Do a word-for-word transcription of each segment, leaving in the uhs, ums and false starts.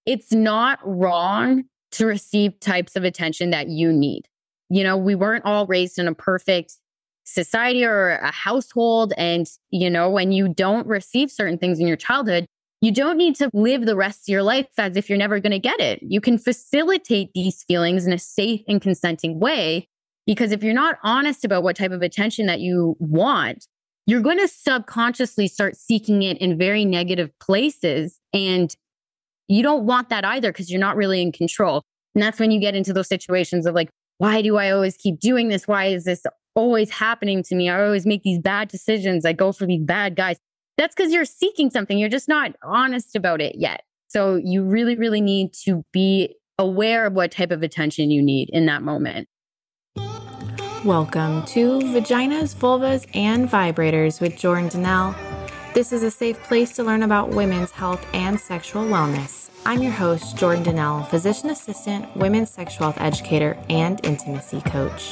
it's not wrong to receive types of attention that you need. You know, we weren't all raised in a perfect society or a household. And, you know, when you don't receive certain things in your childhood, you don't need to live the rest of your life as if you're never going to get it. You can facilitate these feelings in a safe and consenting way, because if you're not honest about what type of attention that you want, you're going to subconsciously start seeking it in very negative places. And you don't want that either, because you're not really in control. And that's when you get into those situations of like, why do I always keep doing this? Why is this always happening to me? I always make these bad decisions. I go for these bad guys. That's because you're seeking something. You're just not honest about it yet. So you really, really need to be aware of what type of attention you need in that moment. Welcome to Vaginas, Vulvas, and Vibrators with Jordan Donnell. This is a safe place to learn about women's health and sexual wellness. I'm your host, Jordan Donnell, physician assistant, women's sexual health educator, and intimacy coach.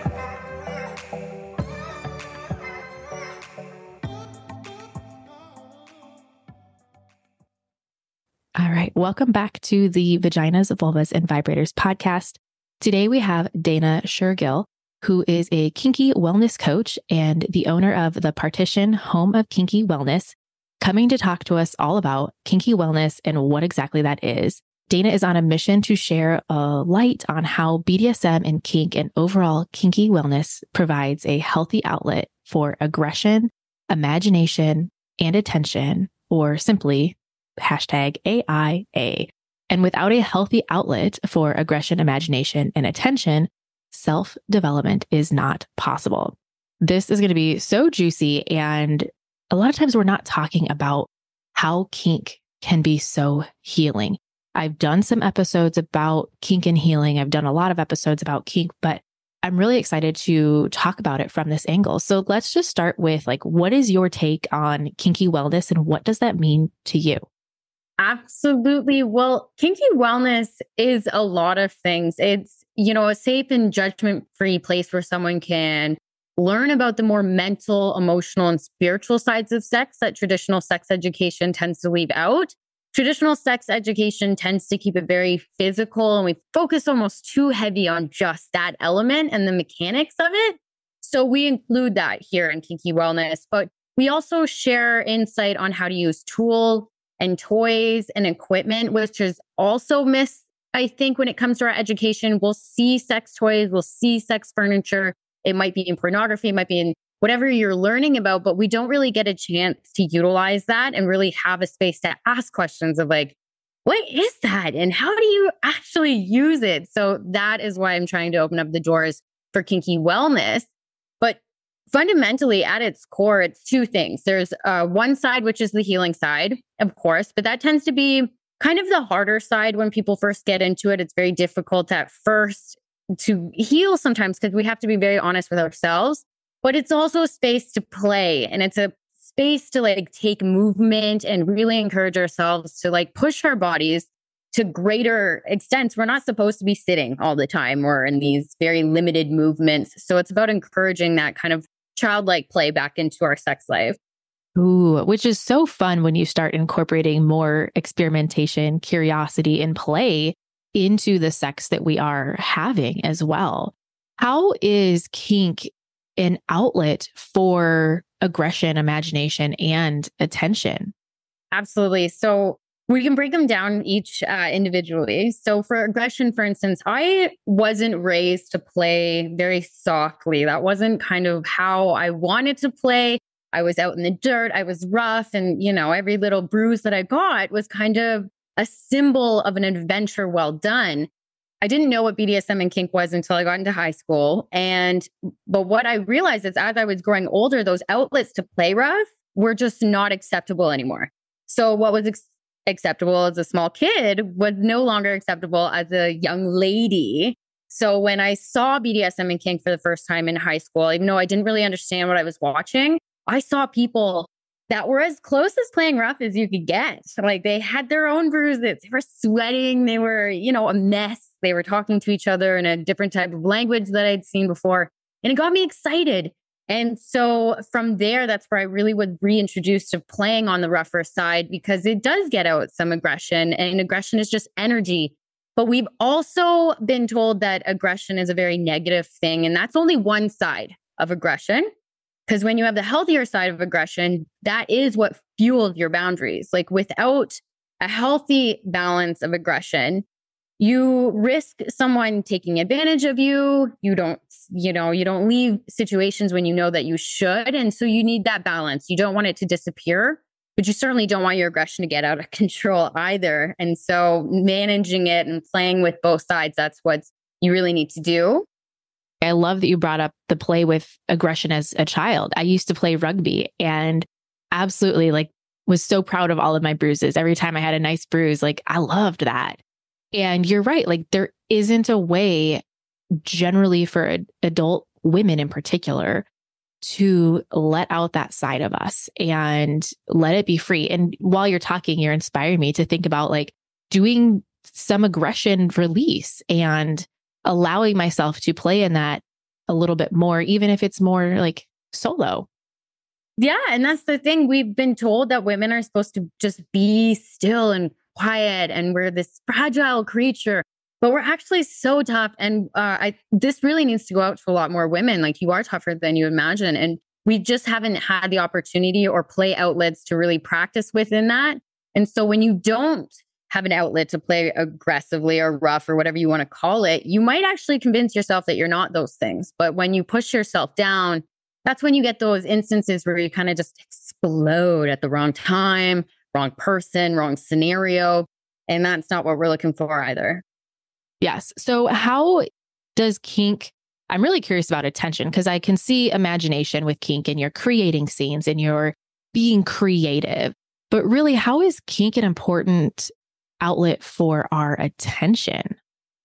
All right, welcome back to the Vaginas, Vulvas, and Vibrators podcast. Today we have Dana Shergill, who is a kinky wellness coach and the owner of the Partition Home of Kinky Wellness, coming to talk to us all about kinky wellness and what exactly that is. Dana is on a mission to share a light on how B D S M and kink and overall kinky wellness provides a healthy outlet for aggression, imagination, and attention, or simply hashtag A I A. And without a healthy outlet for aggression, imagination, and attention, self-development is not possible. This is going to be so juicy. And a lot of times we're not talking about how kink can be so healing. I've done some episodes about kink and healing. I've done a lot of episodes about kink, but I'm really excited to talk about it from this angle. So let's just start with like, what is your take on kinky wellness and what does that mean to you? Absolutely. Well, kinky wellness is a lot of things. It's, you know, a safe and judgment-free place where someone can learn about the more mental, emotional, and spiritual sides of sex that traditional sex education tends to leave out. Traditional sex education tends to keep it very physical, and we focus almost too heavy on just that element and the mechanics of it. So we include that here in kinky wellness, but we also share insight on how to use tools and toys and equipment, which is also missed, I think, when it comes to our education. We'll see sex toys, we'll see sex furniture. It might be in pornography, it might be in whatever you're learning about, but we don't really get a chance to utilize that and really have a space to ask questions of like, what is that? And how do you actually use it? So that is why I'm trying to open up the doors for kinky wellness. But fundamentally, at its core, it's two things. There's uh, one side, which is the healing side, of course, but that tends to be kind of the harder side when people first get into it. It's very difficult at first to heal sometimes because we have to be very honest with ourselves, but it's also a space to play, and it's a space to like take movement and really encourage ourselves to like push our bodies to greater extents. We're not supposed to be sitting all the time or in these very limited movements. So it's about encouraging that kind of childlike play back into our sex life. Ooh, which is so fun when you start incorporating more experimentation, curiosity, and play into the sex that we are having as well. How is kink an outlet for aggression, imagination, and attention? Absolutely. So we can break them down each uh, individually. So for aggression, for instance, I wasn't raised to play very softly. That wasn't kind of how I wanted to play. I was out in the dirt. I was rough. And, you know, every little bruise that I got was kind of a symbol of an adventure well done. I didn't know what B D S M and kink was until I got into high school. And, but what I realized is as I was growing older, those outlets to play rough were just not acceptable anymore. So what was ex- acceptable as a small kid was no longer acceptable as a young lady. So when I saw B D S M and kink for the first time in high school, even though I didn't really understand what I was watching, I saw people that were as close as playing rough as you could get. So like they had their own bruises, they were sweating, they were, you know, a mess. They were talking to each other in a different type of language that I'd seen before. And it got me excited And so from there, that's where I really was reintroduced to playing on the rougher side, because it does get out some aggression, and aggression is just energy. But we've also been told that aggression is a very negative thing. And that's only one side of aggression. Because when you have the healthier side of aggression, that is what fuels your boundaries. Like without a healthy balance of aggression, you risk someone taking advantage of you. You don't, you know, you don't leave situations when you know that you should. And so you need that balance. You don't want it to disappear, but you certainly don't want your aggression to get out of control either. And so managing it and playing with both sides, that's what you really need to do. I love that you brought up the play with aggression as a child. I used to play rugby and absolutely like was so proud of all of my bruises. Every time I had a nice bruise, like I loved that. And you're right. Like there isn't a way generally for ad- adult women in particular to let out that side of us and let it be free. And while you're talking, you're inspiring me to think about like doing some aggression release and allowing myself to play in that a little bit more, even if it's more like solo. Yeah. And that's the thing. We've been told that women are supposed to just be still and quiet, and we're this fragile creature, but we're actually so tough. And uh, I, this really needs to go out to a lot more women. Like you are tougher than you imagine. And we just haven't had the opportunity or play outlets to really practice within that. And so when you don't have an outlet to play aggressively or rough or whatever you want to call it, you might actually convince yourself that you're not those things. But when you push yourself down, that's when you get those instances where you kind of just explode at the wrong time, wrong person, wrong scenario. And that's not what we're looking for either. Yes. So how does kink, I'm really curious about attention because I can see imagination with kink and you're creating scenes and you're being creative. But really, how is kink an important outlet for our attention?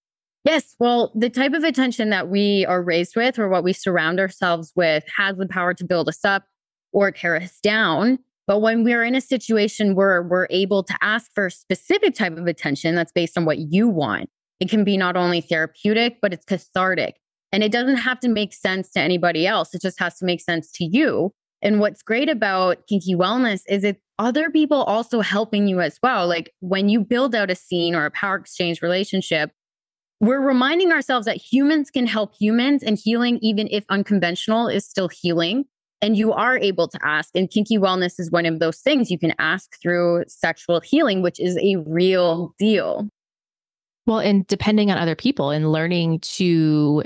Yes. Well, the type of attention that we are raised with or what we surround ourselves with has the power to build us up or tear us down. But when we're in a situation where we're able to ask for a specific type of attention that's based on what you want, it can be not only therapeutic, but it's cathartic. And it doesn't have to make sense to anybody else. It just has to make sense to you. And what's great about kinky wellness is it's other people also helping you as well. Like when you build out a scene or a power exchange relationship, we're reminding ourselves that humans can help humans, and healing, even if unconventional, is still healing. And you are able to ask. And kinky wellness is one of those things you can ask through sexual healing, which is a real deal. Well, and depending on other people and learning to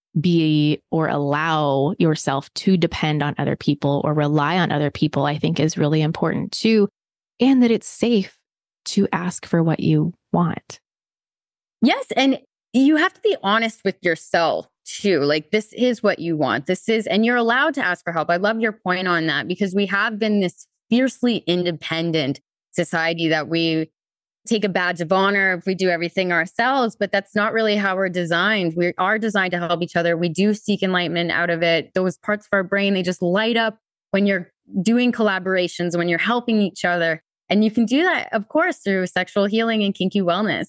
be or allow yourself to depend on other people or rely on other people, I think is really important too. And that it's safe to ask for what you want. Yes. And you have to be honest with yourself too. Like, this is what you want. This is, and you're allowed to ask for help. I love your point on that, because we have been this fiercely independent society that we take a badge of honor if we do everything ourselves, but that's not really how we're designed. We are designed to help each other. We do seek enlightenment out of it. Those parts of our brain, they just light up when you're doing collaborations, when you're helping each other. And you can do that, of course, through sexual healing and kinky wellness.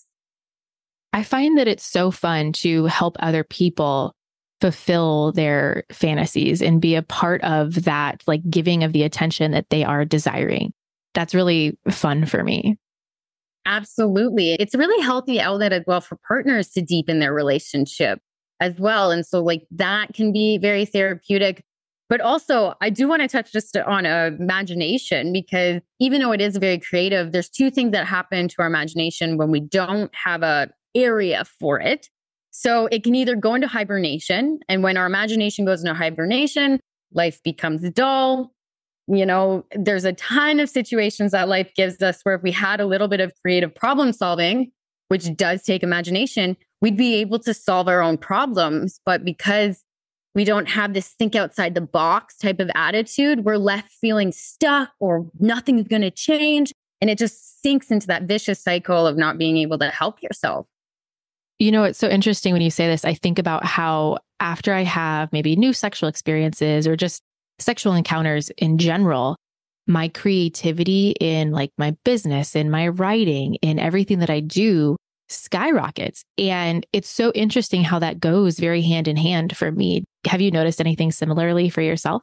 I find that it's so fun to help other people fulfill their fantasies and be a part of that, like giving of the attention that they are desiring. That's really fun for me. Absolutely. It's a really healthy outlet as well for partners to deepen their relationship as well. And so like that can be very therapeutic. But also, I do want to touch just on uh, imagination, because even though it is very creative, there's two things that happen to our imagination when we don't have a area for it. So it can either go into hibernation, and when our imagination goes into hibernation, life becomes dull. You know, there's a ton of situations that life gives us where if we had a little bit of creative problem solving, which does take imagination, we'd be able to solve our own problems. But because we don't have this think outside the box type of attitude, we're left feeling stuck or nothing's going to change. And it just sinks into that vicious cycle of not being able to help yourself. You know, it's so interesting when you say this. I think about how after I have maybe new sexual experiences or just sexual encounters in general, my creativity in like my business, in my writing, in everything that I do skyrockets. And it's so interesting how that goes very hand in hand for me. Have you noticed anything similarly for yourself?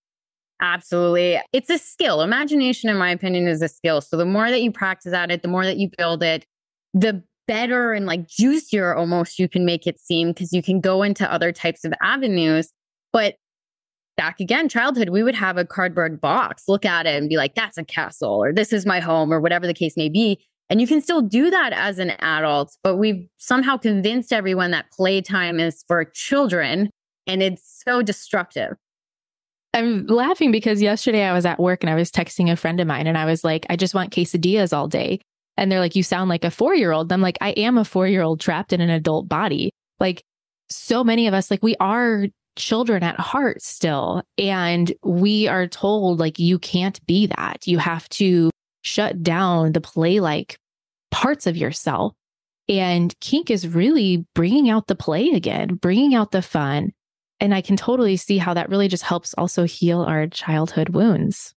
Absolutely. It's a skill. Imagination, in my opinion, is a skill. So the more that you practice at it, the more that you build it, the better and like juicier almost you can make it seem, because you can go into other types of avenues. But back again, childhood, we would have a cardboard box, look at it and be like, that's a castle, or this is my home, or whatever the case may be. And you can still do that as an adult, but we've somehow convinced everyone that playtime is for children, and it's so destructive. I'm laughing because yesterday I was at work and I was texting a friend of mine and I was like, I just want quesadillas all day. And they're like, you sound like a four-year-old. I'm like, I am a four-year-old trapped in an adult body. Like so many of us, like we are children at heart still. And we are told like, you can't be that. You have to shut down the play-like parts of yourself. And kink is really bringing out the play again, bringing out the fun. And I can totally see how that really just helps also heal our childhood wounds.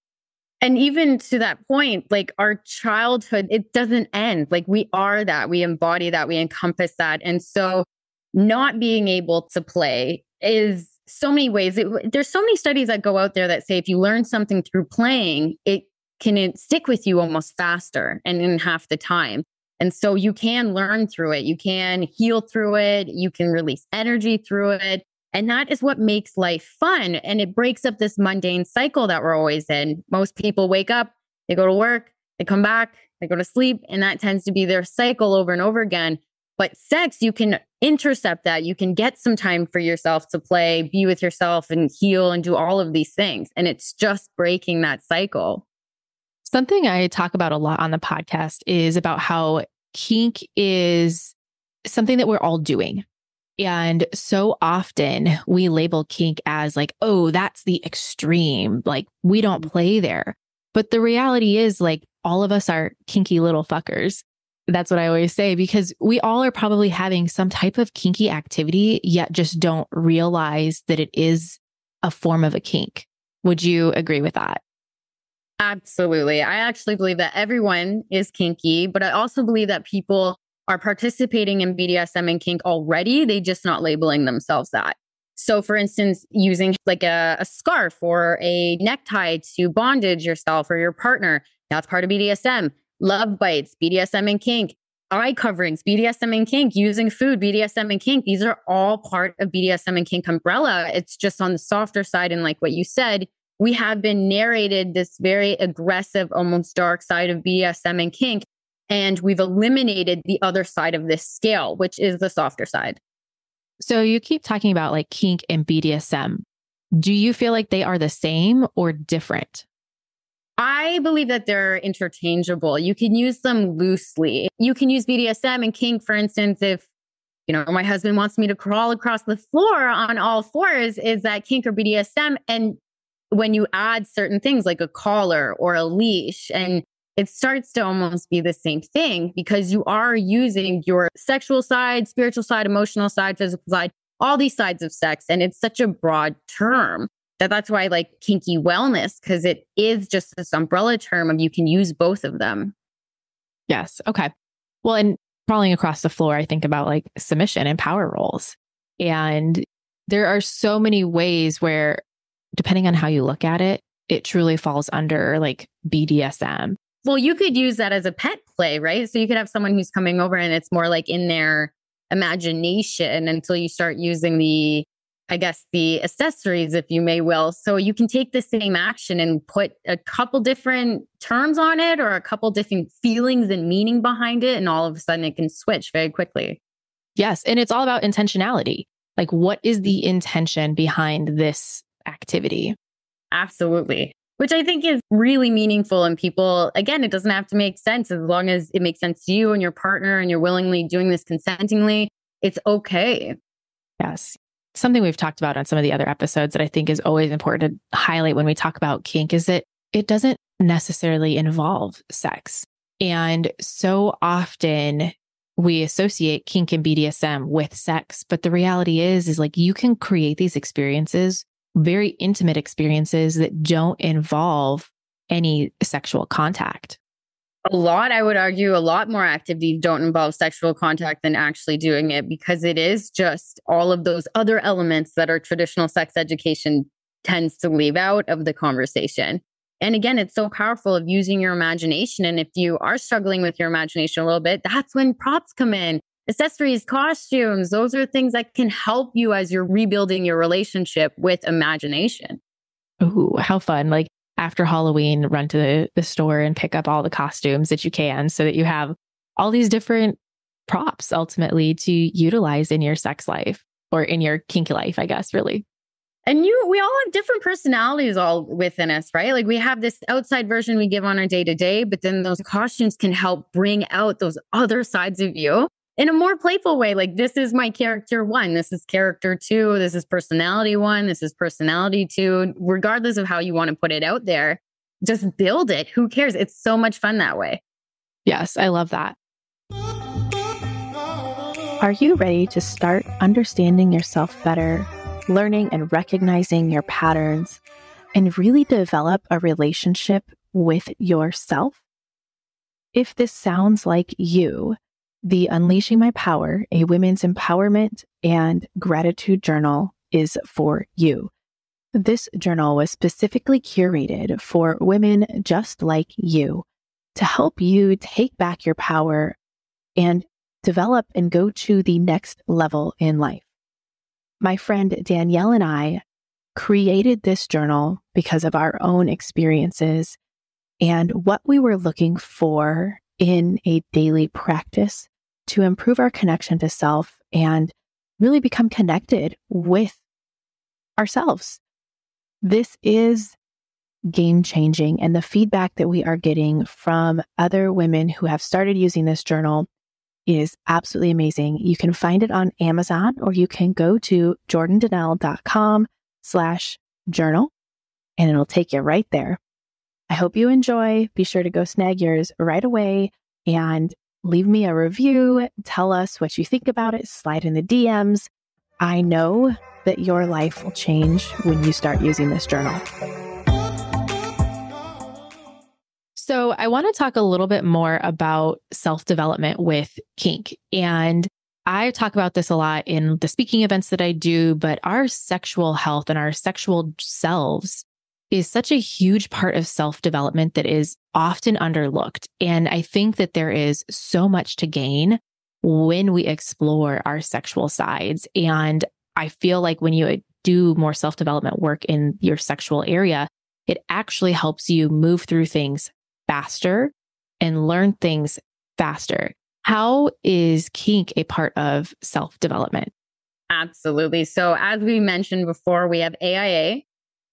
And even to that point, like our childhood, it doesn't end. Like we are that, we embody that, we encompass that. And so not being able to play is so many ways. It, there's so many studies that go out there that say if you learn something through playing, it can stick with you almost faster and in half the time. And so you can learn through it. You can heal through it. You can release energy through it. And that is what makes life fun. And it breaks up this mundane cycle that we're always in. Most people wake up, they go to work, they come back, they go to sleep, and that tends to be their cycle over and over again. But sex, you can intercept that. You can get some time for yourself to play, be with yourself and heal and do all of these things. And it's just breaking that cycle. Something I talk about a lot on the podcast is about how kink is something that we're all doing. And so often we label kink as like, oh, that's the extreme. Like we don't play there. But the reality is like all of us are kinky little fuckers. That's what I always say, because we all are probably having some type of kinky activity, yet just don't realize that it is a form of a kink. Would you agree with that? Absolutely. I actually believe that everyone is kinky, but I also believe that people are participating in B D S M and kink already. They just not labeling themselves that. So for instance, using like a, a scarf or a necktie to bondage yourself or your partner, that's part of B D S M. Love bites, B D S M and kink. Eye coverings, B D S M and kink. Using food, B D S M and kink. These are all part of B D S M and kink umbrella. It's just on the softer side. And like what you said, we have been narrated this very aggressive, almost dark side of B D S M and kink. And we've eliminated the other side of this scale, which is the softer side. So you keep talking about like kink and B D S M. Do you feel like they are the same or different? I believe that they're interchangeable. You can use them loosely. You can use B D S M and kink, for instance, if, you know, my husband wants me to crawl across the floor on all fours, is that kink or B D S M? And when you add certain things like a collar or a leash, and it starts to almost be the same thing because you are using your sexual side, spiritual side, emotional side, physical side, all these sides of sex. And it's such a broad term that that's why I like kinky wellness, because it is just this umbrella term of you can use both of them. Yes. Okay. Well, and crawling across the floor, I think about like submission and power roles. And there are so many ways where, depending on how you look at it, it truly falls under like B D S M. Well, you could use that as a pet play, right? So you could have someone who's coming over and it's more like in their imagination until you start using the, I guess, the accessories, if you may will. So you can take the same action and put a couple different terms on it or a couple different feelings and meaning behind it. And all of a sudden it can switch very quickly. Yes. And it's all about intentionality. Like, what is the intention behind this activity? Absolutely. Which I think is really meaningful. And people, again, it doesn't have to make sense as long as it makes sense to you and your partner and you're willingly doing this consentingly. It's okay. Yes. Something we've talked about on some of the other episodes that I think is always important to highlight when we talk about kink is that it doesn't necessarily involve sex. And so often we associate kink and B D S M with sex. But the reality is, is like you can create these experiences, very intimate experiences that don't involve any sexual contact. A lot, I would argue, a lot more activities don't involve sexual contact than actually doing it, because it is just all of those other elements that our traditional sex education tends to leave out of the conversation. And again, it's so powerful of using your imagination. And if you are struggling with your imagination a little bit, that's when props come in. Accessories, costumes, those are things that can help you as you're rebuilding your relationship with imagination. Ooh, how fun. Like after Halloween, run to the, the store and pick up all the costumes that you can so that you have all these different props ultimately to utilize in your sex life or in your kinky life, I guess, really. And you, we all have different personalities all within us, right? Like we have this outside version we give on our day to day, but then those costumes can help bring out those other sides of you in a more playful way. Like, this is my character one, this is character two, this is personality one, this is personality two, regardless of how you want to put it out there. Just build it. Who cares? It's so much fun that way. Yes, I love that. Are you ready to start understanding yourself better, learning and recognizing your patterns, and really develop a relationship with yourself? If this sounds like you, the Unleashing My Power, a women's empowerment and gratitude journal is for you. This journal was specifically curated for women just like you to help you take back your power and develop and go to the next level in life. My friend Danielle and I created this journal because of our own experiences and what we were looking for in a daily practice to improve our connection to self and really become connected with ourselves. This is game changing, and the feedback that we are getting from other women who have started using this journal is absolutely amazing. You can find it on Amazon, or you can go to jordandannelle.com slash journal and it'll take you right there. I hope you enjoy. Be sure to go snag yours right away and leave me a review. Tell us what you think about it. Slide in the D Ms. I know that your life will change when you start using this journal. So I want to talk a little bit more about self-development with kink. And I talk about this a lot in the speaking events that I do, but our sexual health and our sexual selves is such a huge part of self-development that is often underlooked. And I think that there is so much to gain when we explore our sexual sides. And I feel like when you do more self-development work in your sexual area, it actually helps you move through things faster and learn things faster. How is kink a part of self-development? Absolutely. So as we mentioned before, we have A I A.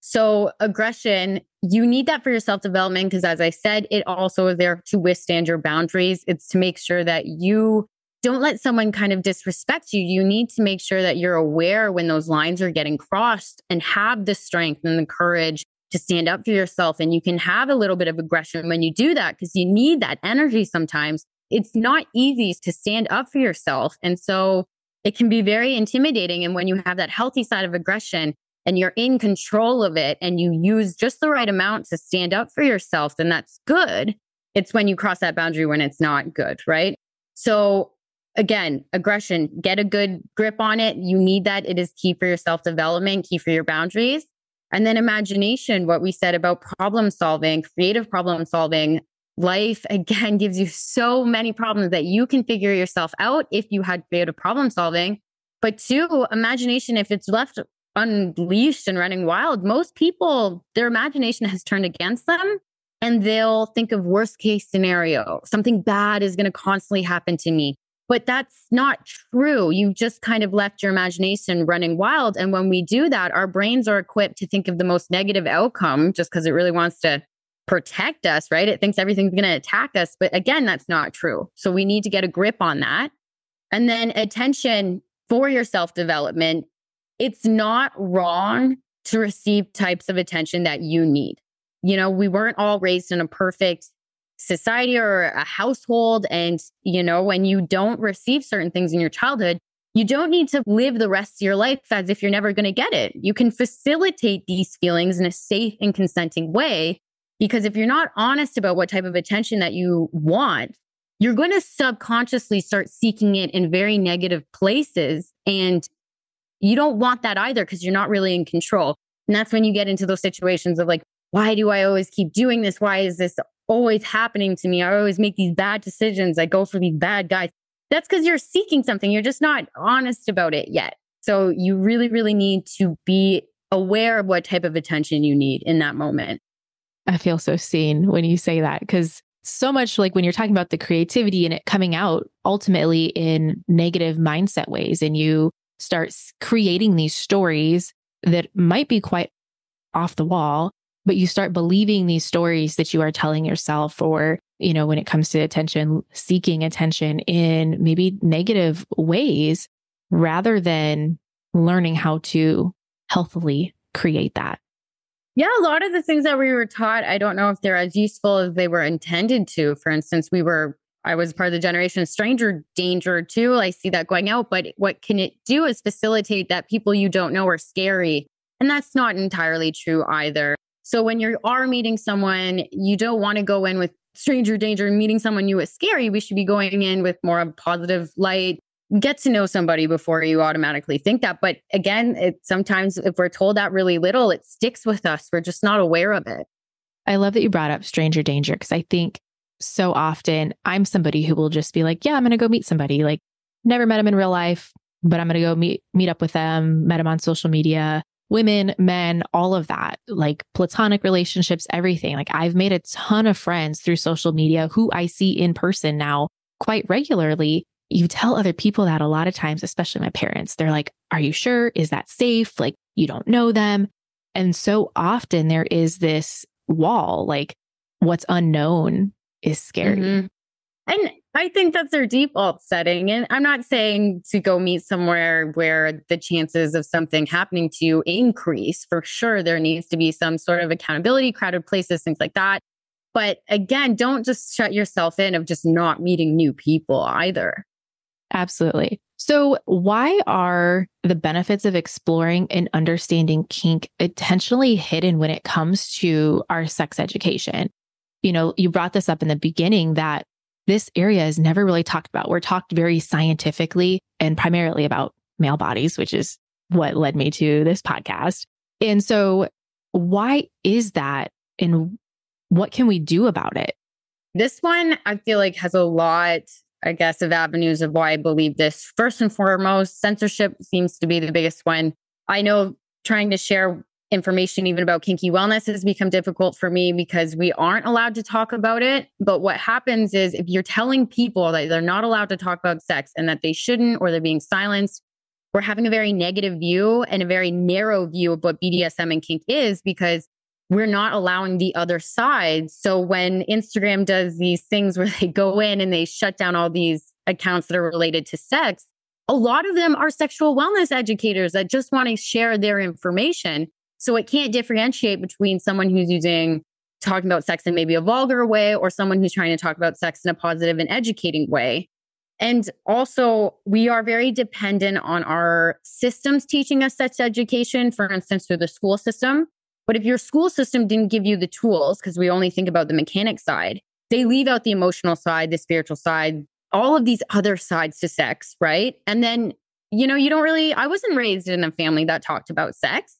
So aggression, you need that for your self-development because, as I said, it also is there to withstand your boundaries. It's to make sure that you don't let someone kind of disrespect you. You need to make sure that you're aware when those lines are getting crossed and have the strength and the courage to stand up for yourself. And you can have a little bit of aggression when you do that because you need that energy sometimes. It's not easy to stand up for yourself. And so it can be very intimidating. And when you have that healthy side of aggression and you're in control of it and you use just the right amount to stand up for yourself, then that's good. It's when you cross that boundary when it's not good, right? So again, aggression, get a good grip on it. You need that. It is key for your self-development, key for your boundaries. And then imagination, what we said about problem solving, creative problem solving. Life, again, gives you so many problems that you can figure yourself out if you had creative problem solving. But two, imagination, if it's left unleashed and running wild, most people, their imagination has turned against them and they'll think of worst case scenario. Something bad is going to constantly happen to me. But that's not true. You've just kind of left your imagination running wild. And when we do that, our brains are equipped to think of the most negative outcome just because it really wants to protect us, right? It thinks everything's going to attack us. But again, that's not true. So we need to get a grip on that. And then attention for your self-development. It's not wrong to receive types of attention that you need. You know, we weren't all raised in a perfect society or a household. And, you know, when you don't receive certain things in your childhood, you don't need to live the rest of your life as if you're never going to get it. You can facilitate these feelings in a safe and consenting way. Because if you're not honest about what type of attention that you want, you're going to subconsciously start seeking it in very negative places. And you don't want that either because you're not really in control. And that's when you get into those situations of like, why do I always keep doing this? Why is this always happening to me? I always make these bad decisions. I go for these bad guys. That's because you're seeking something. You're just not honest about it yet. So you really, really need to be aware of what type of attention you need in that moment. I feel so seen when you say that, because so much like when you're talking about the creativity and it coming out ultimately in negative mindset ways, and you start creating these stories that might be quite off the wall, but you start believing these stories that you are telling yourself, or, you know, when it comes to attention, seeking attention in maybe negative ways, rather than learning how to healthily create that. Yeah, a lot of the things that we were taught, I don't know if they're as useful as they were intended to. For instance, we were, I was part of the generation of stranger danger too. I see that going out, but what can it do is facilitate that people you don't know are scary. And that's not entirely true either. So when you are meeting someone, you don't want to go in with stranger danger and meeting someone new is scary. We should be going in with more of a positive light. Get to know somebody before you automatically think that. But again, it, sometimes if we're told that really little, it sticks with us. We're just not aware of it. I love that you brought up stranger danger, because I think so often I'm somebody who will just be like, yeah, I'm going to go meet somebody. Like, never met them in real life, but I'm going to go meet, meet up with them, met them on social media, women, men, all of that, like platonic relationships, everything. Like, I've made a ton of friends through social media who I see in person now quite regularly. You tell other people that a lot of times, especially my parents, they're like, are you sure? Is that safe? Like, you don't know them. And so often there is this wall, like what's unknown is scary. Mm-hmm. And I think that's their default setting. And I'm not saying to go meet somewhere where the chances of something happening to you increase. For sure, there needs to be some sort of accountability, crowded places, things like that. But again, don't just shut yourself in of just not meeting new people either. Absolutely. So why are the benefits of exploring and understanding kink intentionally hidden when it comes to our sex education? You know, you brought this up in the beginning that this area is never really talked about. We're talked very scientifically and primarily about male bodies, which is what led me to this podcast. And so why is that? And what can we do about it? This one, I feel like, has a lot, I guess, of avenues of why I believe this. First and foremost, censorship seems to be the biggest one. I know trying to share information even about kinky wellness has become difficult for me because we aren't allowed to talk about it. But what happens is if you're telling people that they're not allowed to talk about sex and that they shouldn't, or they're being silenced, we're having a very negative view and a very narrow view of what B D S M and kink is, because we're not allowing the other side. So when Instagram does these things where they go in and they shut down all these accounts that are related to sex, a lot of them are sexual wellness educators that just want to share their information. So it can't differentiate between someone who's using, talking about sex in maybe a vulgar way, or someone who's trying to talk about sex in a positive and educating way. And also, we are very dependent on our systems teaching us sex education, for instance, through the school system. But if your school system didn't give you the tools, because we only think about the mechanic side, they leave out the emotional side, the spiritual side, all of these other sides to sex, right? And then, you know, you don't really, I wasn't raised in a family that talked about sex.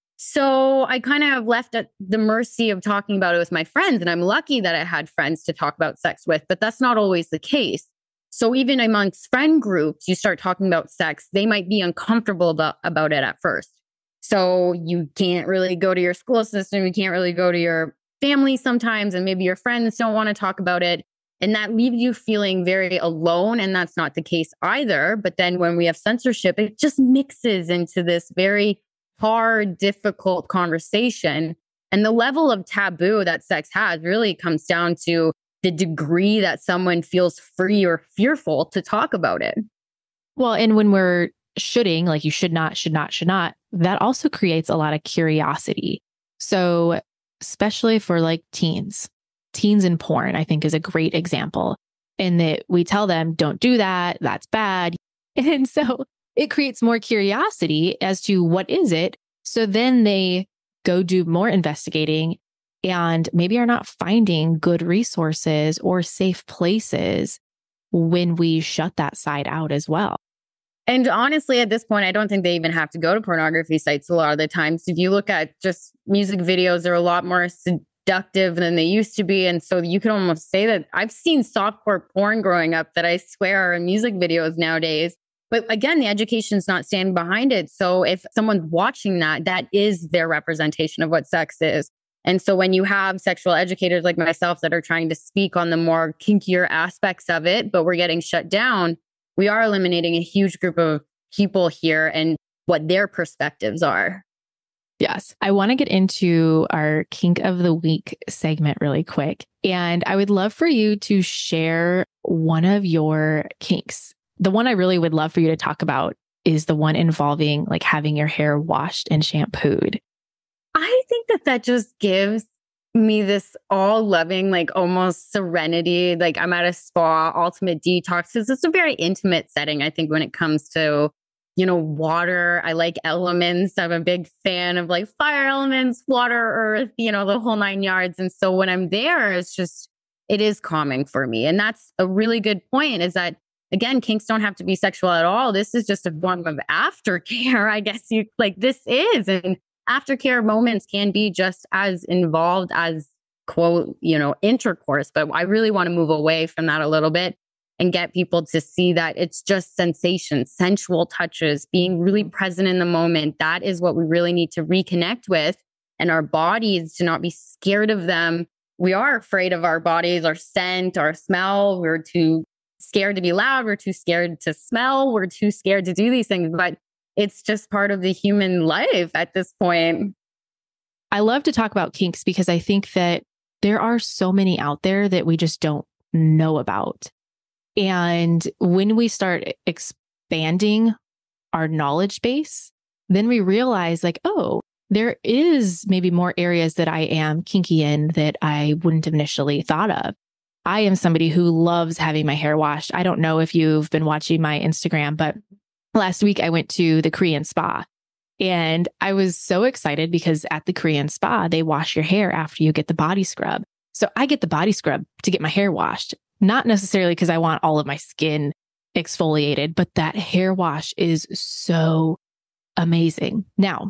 So I kind of left at the mercy of talking about it with my friends. And I'm lucky that I had friends to talk about sex with, but that's not always the case. So even amongst friend groups, you start talking about sex, they might be uncomfortable about, about it at first. So you can't really go to your school system. You can't really go to your family sometimes. And maybe your friends don't want to talk about it. And that leaves you feeling very alone. And that's not the case either. But then when we have censorship, it just mixes into this very hard, difficult conversation. And the level of taboo that sex has really comes down to the degree that someone feels free or fearful to talk about it. Well, and when we're shoulding, like you should not, should not, should not, that also creates a lot of curiosity. So especially for like teens, teens in porn, I think is a great example in that we tell them, don't do that. That's bad. And so it creates more curiosity as to what is it. So then they go do more investigating and maybe are not finding good resources or safe places when we shut that side out as well. And honestly, at this point, I don't think they even have to go to pornography sites a lot of the times. If you look at just music videos, they're a lot more seductive than they used to be. And so you can almost say that I've seen softcore porn growing up that I swear are music videos nowadays. But again, the education's not standing behind it. So if someone's watching that, that is their representation of what sex is. And so when you have sexual educators like myself that are trying to speak on the more kinkier aspects of it, but we're getting shut down, we are eliminating a huge group of people here and what their perspectives are. Yes. I want to get into our kink of the week segment really quick. And I would love for you to share one of your kinks. The one I really would love for you to talk about is the one involving like having your hair washed and shampooed. I think that that just gives me this all loving, like almost serenity. Like I'm at a spa, ultimate detox. It's a very intimate setting, I think, when it comes to, you know, water. I like elements. I'm a big fan of like fire elements, water, earth, you know, the whole nine yards. And so when I'm there, it's just, it is calming for me. And that's a really good point, is that, again, kinks don't have to be sexual at all. This is just a form of aftercare, I guess you like this is. And aftercare moments can be just as involved as, quote, you know, intercourse. But I really want to move away from that a little bit and get people to see that it's just sensation, sensual touches, being really present in the moment. That is what we really need to reconnect with, and our bodies, to not be scared of them. We are afraid of our bodies, our scent, our smell. We're too scared to be loud. We're too scared to smell. We're too scared to do these things. But it's just part of the human life at this point. I love to talk about kinks because I think that there are so many out there that we just don't know about. And when we start expanding our knowledge base, then we realize like, oh, there is maybe more areas that I am kinky in that I wouldn't have initially thought of. I am somebody who loves having my hair washed. I don't know if you've been watching my Instagram, but last week I went to the Korean spa and I was so excited because at the Korean spa, they wash your hair after you get the body scrub. So I get the body scrub to get my hair washed, not necessarily because I want all of my skin exfoliated, but that hair wash is so amazing. Now,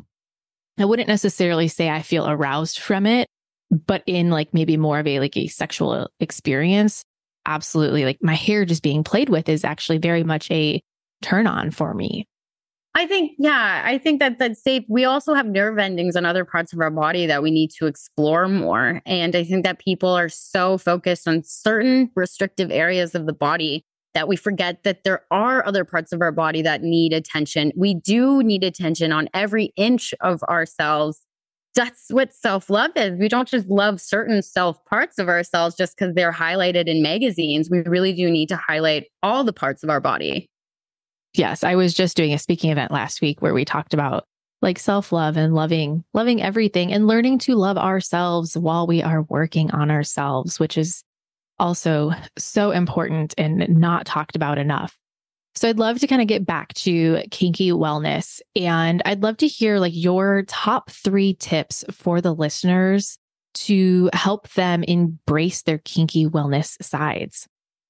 I wouldn't necessarily say I feel aroused from it, but in like maybe more of a like a sexual experience, absolutely. Like my hair just being played with is actually very much a turn on for me. I think, yeah, I think that that's safe. We also have nerve endings on other parts of our body that we need to explore more. And I think that people are so focused on certain restrictive areas of the body that we forget that there are other parts of our body that need attention. We do need attention on every inch of ourselves. That's what self-love is. We don't just love certain self parts of ourselves just because they're highlighted in magazines. We really do need to highlight all the parts of our body. Yes, I was just doing a speaking event last week where we talked about like self-love and loving, loving everything and learning to love ourselves while we are working on ourselves, which is also so important and not talked about enough. So I'd love to kind of get back to kinky wellness, and I'd love to hear like your top three tips for the listeners to help them embrace their kinky wellness sides.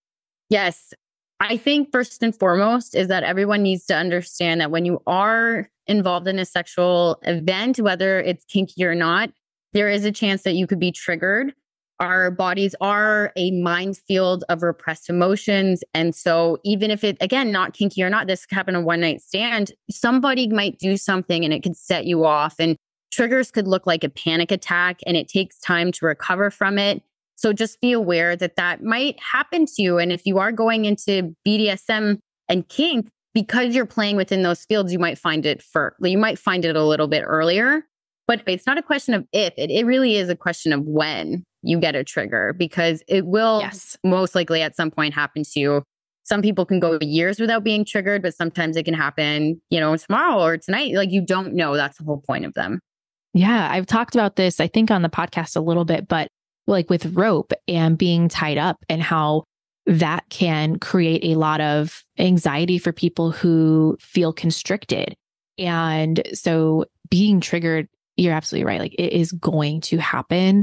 Yes. I think first and foremost is that everyone needs to understand that when you are involved in a sexual event, whether it's kinky or not, there is a chance that you could be triggered. Our bodies are a minefield of repressed emotions. And so even if it, again, not kinky or not, this could happen a one night stand, somebody might do something and it could set you off. And triggers could look like a panic attack, and it takes time to recover from it. So just be aware that that might happen to you. And if you are going into B D S M and kink, because you're playing within those fields, you might find it for, you might find it a little bit earlier. But it's not a question of if, it, it really is a question of when you get a trigger, because it will yes. most likely at some point happen to you. Some people can go years without being triggered, but sometimes it can happen, you know, tomorrow or tonight. Like you don't know. That's the whole point of them. Yeah, I've talked about this, I think, on the podcast a little bit, but like with rope and being tied up and how that can create a lot of anxiety for people who feel constricted. And so being triggered, you're absolutely right. Like it is going to happen.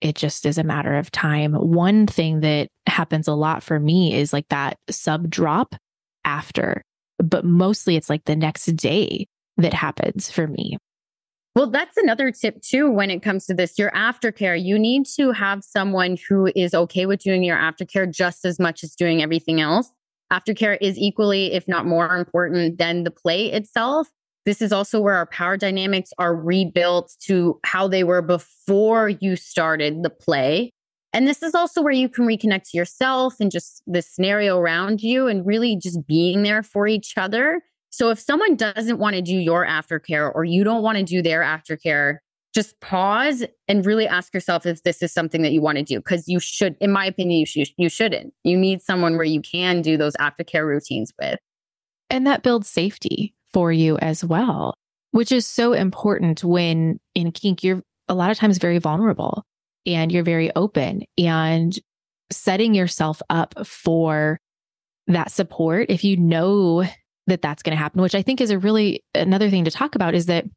it just is a matter of time. One thing that happens a lot for me is like that sub drop after, but mostly it's like the next day that happens for me. Well, that's another tip too, when it comes to this, your aftercare. You need to have someone who is okay with doing your aftercare just as much as doing everything else. Aftercare is equally, if not more important than the play itself. This is also where our power dynamics are rebuilt to how they were before you started the play. And this is also where you can reconnect to yourself and just the scenario around you and really just being there for each other. So if someone doesn't want to do your aftercare or you don't want to do their aftercare, just pause and really ask yourself if this is something that you want to do. Because you should, in my opinion, you, sh- you shouldn't. You need someone where you can do those aftercare routines with. And that builds safety for you as well, which is so important when in kink, you're a lot of times very vulnerable and you're very open, and setting yourself up for that support. If you know that that's going to happen, which I think is a really, another thing to talk about is that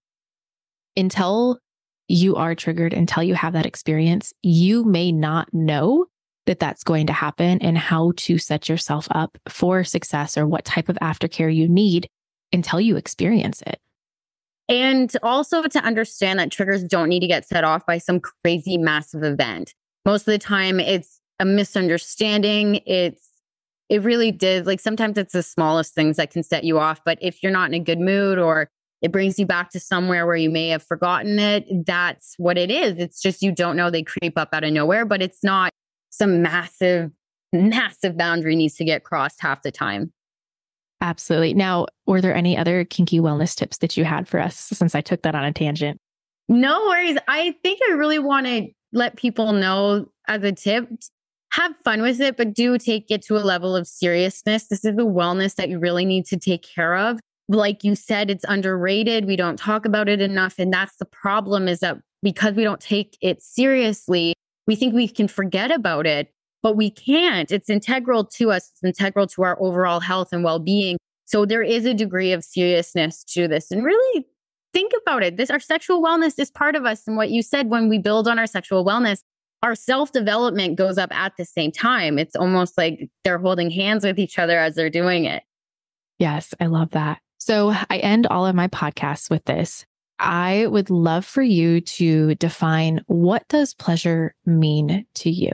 until you are triggered, until you have that experience, you may not know that that's going to happen and how to set yourself up for success or what type of aftercare you need until you experience it. And also to understand that triggers don't need to get set off by some crazy massive event. Most of the time it's a misunderstanding. It's It really did. Like sometimes it's the smallest things that can set you off. But if you're not in a good mood or it brings you back to somewhere where you may have forgotten it, that's what it is. It's just you don't know, they creep up out of nowhere, but it's not some massive, massive boundary needs to get crossed half the time. Absolutely. Now, were there any other kinky wellness tips that you had for us, since I took that on a tangent? No worries. I think I really want to let people know as a tip, have fun with it, but do take it to a level of seriousness. This is the wellness that you really need to take care of. Like you said, it's underrated. We don't talk about it enough. And that's the problem, is that because we don't take it seriously, we think we can forget about it, but we can't. It's integral to us. It's integral to our overall health and well-being. So there is a degree of seriousness to this, and really think about it. This, our sexual wellness is part of us. And what you said, when we build on our sexual wellness, our self-development goes up at the same time. It's almost like they're holding hands with each other as they're doing it. Yes, I love that. So I end all of my podcasts with this. I would love for you to define, what does pleasure mean to you?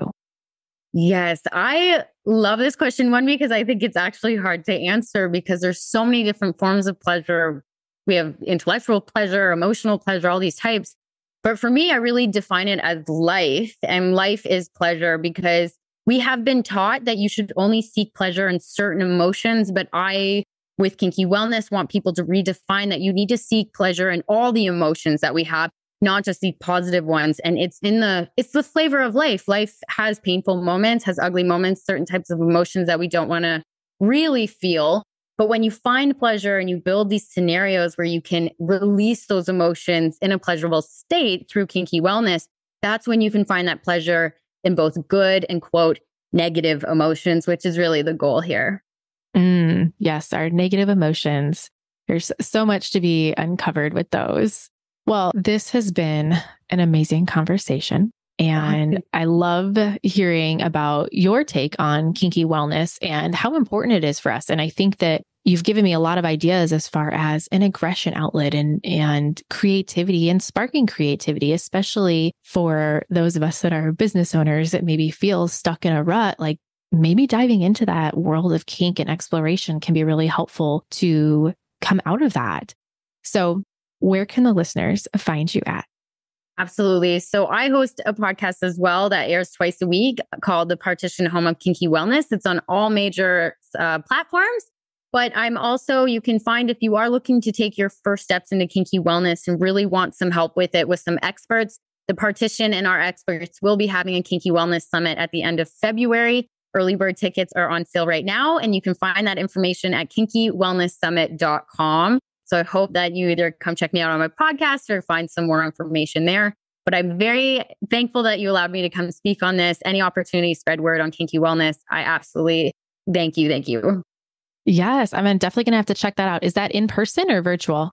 Yes, I love this question. One, because I think it's actually hard to answer because there's so many different forms of pleasure. We have intellectual pleasure, emotional pleasure, all these types. But for me, I really define it as life, and life is pleasure, because we have been taught that you should only seek pleasure in certain emotions. But I, with Kinky Wellness, want people to redefine that you need to seek pleasure in all the emotions that we have, not just the positive ones. And it's in the, it's the flavor of life. Life has painful moments, has ugly moments, certain types of emotions that we don't want to really feel. But when you find pleasure and you build these scenarios where you can release those emotions in a pleasurable state through Kinky Wellness, that's when you can find that pleasure in both good and, quote, negative emotions, which is really the goal here. Mm, yes, our negative emotions. There's so much to be uncovered with those. Well, this has been an amazing conversation. And I love hearing about your take on kinky wellness and how important it is for us. And I think that you've given me a lot of ideas as far as an aggression outlet and, and creativity and sparking creativity, especially for those of us that are business owners that maybe feel stuck in a rut. Like maybe diving into that world of kink and exploration can be really helpful to come out of that. So where can the listeners find you at? Absolutely. So I host a podcast as well that airs twice a week called The Partition Home of Kinky Wellness. It's on all major uh, platforms. But I'm also, you can find, if you are looking to take your first steps into kinky wellness and really want some help with it with some experts, The Partition and our experts will be having a Kinky Wellness Summit at the end of February. Early bird tickets are on sale right now, and you can find that information at kinky wellness summit dot com. So I hope that you either come check me out on my podcast or find some more information there. But I'm very thankful that you allowed me to come speak on this. Any opportunity, spread word on kinky wellness. I absolutely thank you. Thank you. Yes, I'm definitely going to have to check that out. Is that in person or virtual?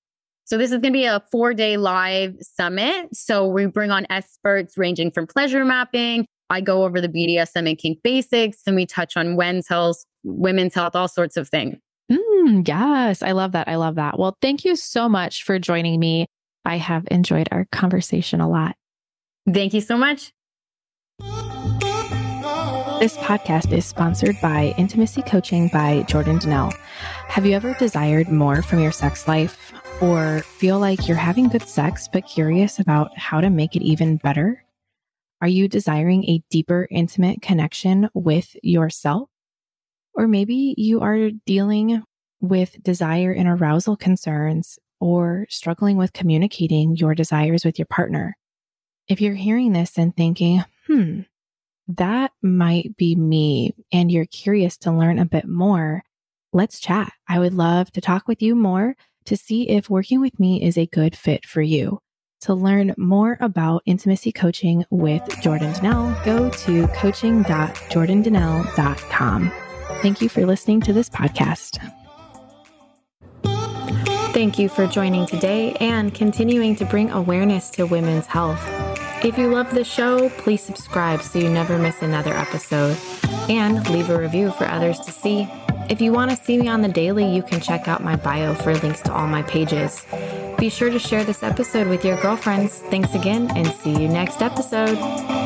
So this is going to be a four day live summit. So we bring on experts ranging from pleasure mapping. I go over the B D S M and kink basics, and we touch on men's health, women's health, all sorts of things. Mm, yes, I love that. I love that. Well, thank you so much for joining me. I have enjoyed our conversation a lot. Thank you so much. This podcast is sponsored by Intimacy Coaching by Jordan Donnell. Have you ever desired more from your sex life, or feel like you're having good sex but curious about how to make it even better? Are you desiring a deeper, intimate connection with yourself? Or maybe you are dealing with desire and arousal concerns, or struggling with communicating your desires with your partner. If you're hearing this and thinking, hmm, that might be me, and you're curious to learn a bit more, let's chat. I would love to talk with you more to see if working with me is a good fit for you. To learn more about intimacy coaching with Jordan Donnell, go to coaching dot jordan donnell dot com. Thank you for listening to this podcast. Thank you for joining today and continuing to bring awareness to women's health. If you love the show, please subscribe so you never miss another episode, and leave a review for others to see. If you want to see me on the daily, you can check out my bio for links to all my pages. Be sure to share this episode with your girlfriends. Thanks again, and see you next episode.